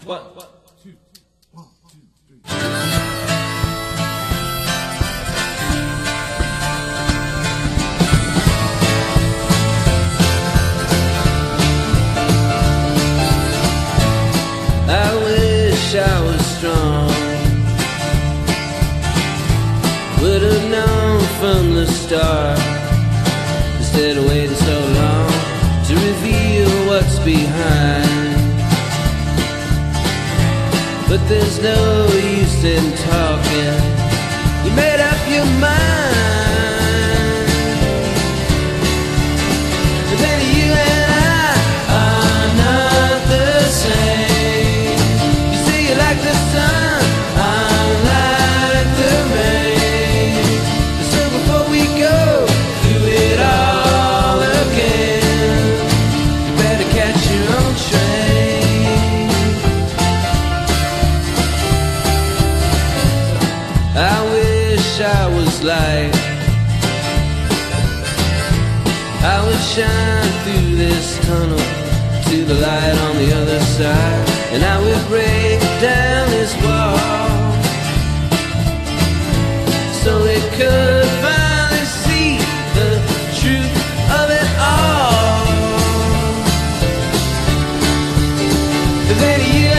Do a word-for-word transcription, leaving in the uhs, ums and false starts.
One, two, one, two, three. I wish I was strong, would have known from the start, instead of waiting so long to reveal what's behind. But there's no use in talking, you made up your mind. And then you and I are not the same. You say you like the sun, I like the rain. So before we go through it all again, you better catch your own train. I wish I was light, I would shine through this tunnel to the light on the other side, and I would break down this wall so it could finally see the truth of it all. Then you